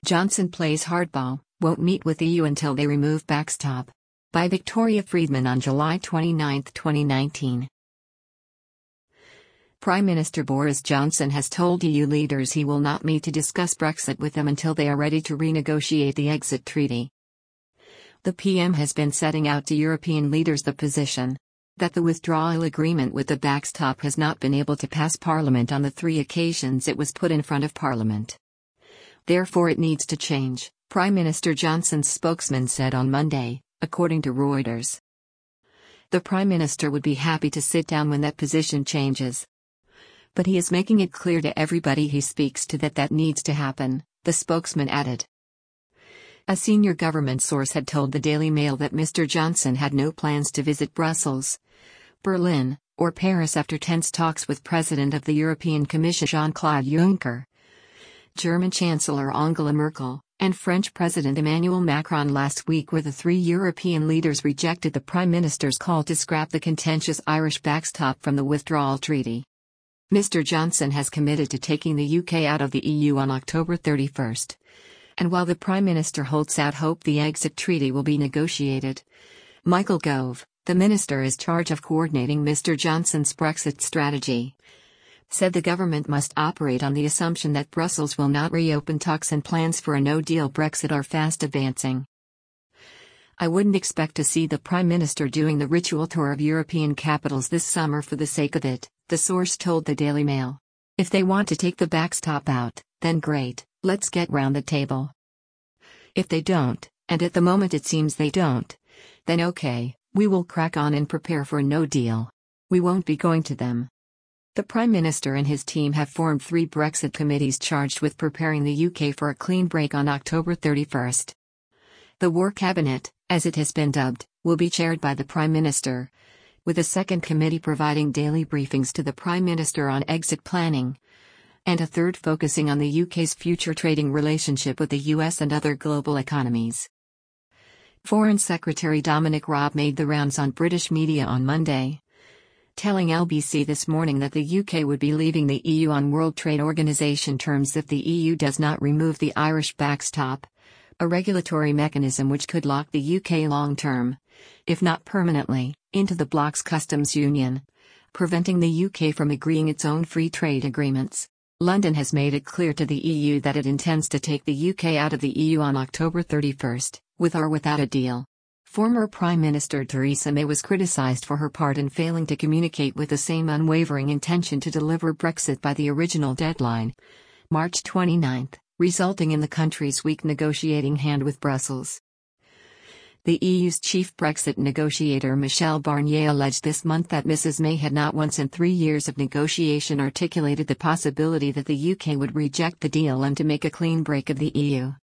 Johnson plays hardball, won't meet with EU until they remove backstop. By Victoria Friedman on July 29, 2019. Prime Minister Boris Johnson has told EU leaders he will not meet to discuss Brexit with them until they are ready to renegotiate the exit treaty. The PM has been setting out to European leaders the position that the withdrawal agreement with the backstop has not been able to pass Parliament on the 3 occasions it was put in front of Parliament. Therefore it needs to change, Prime Minister Johnson's spokesman said on Monday, according to Reuters. The Prime Minister would be happy to sit down when that position changes. But he is making it clear to everybody he speaks to that needs to happen, the spokesman added. A senior government source had told the Daily Mail that Mr. Johnson had no plans to visit Brussels, Berlin, or Paris after tense talks with President of the European Commission Jean-Claude Juncker, German Chancellor Angela Merkel, and French President Emmanuel Macron last week, where the 3 European leaders rejected the Prime Minister's call to scrap the contentious Irish backstop from the withdrawal treaty. Mr. Johnson has committed to taking the UK out of the EU on October 31. And while the Prime Minister holds out hope the exit treaty will be negotiated, Michael Gove, the minister in charge of coordinating Mr. Johnson's Brexit strategy, said the government must operate on the assumption that Brussels will not reopen talks and plans for a no-deal Brexit are fast advancing. I wouldn't expect to see the Prime Minister doing the ritual tour of European capitals this summer for the sake of it, the source told the Daily Mail. If they want to take the backstop out, then great, let's get round the table. If they don't, and at the moment it seems they don't, then okay, we will crack on and prepare for a no deal. We won't be going to them. The Prime Minister and his team have formed 3 Brexit committees charged with preparing the UK for a clean break on October 31. The War Cabinet, as it has been dubbed, will be chaired by the Prime Minister, with a second committee providing daily briefings to the Prime Minister on exit planning, and a third focusing on the UK's future trading relationship with the US and other global economies. Foreign Secretary Dominic Raab made the rounds on British media on Monday, telling LBC This Morning that the UK would be leaving the EU on World Trade Organization terms if the EU does not remove the Irish backstop, a regulatory mechanism which could lock the UK long-term, if not permanently, into the bloc's customs union, preventing the UK from agreeing its own free trade agreements. London has made it clear to the EU that it intends to take the UK out of the EU on October 31, with or without a deal. Former Prime Minister Theresa May was criticised for her part in failing to communicate with the same unwavering intention to deliver Brexit by the original deadline, March 29, resulting in the country's weak negotiating hand with Brussels. The EU's chief Brexit negotiator Michel Barnier alleged this month that Mrs May had not once in 3 years of negotiation articulated the possibility that the UK would reject the deal and to make a clean break of the EU.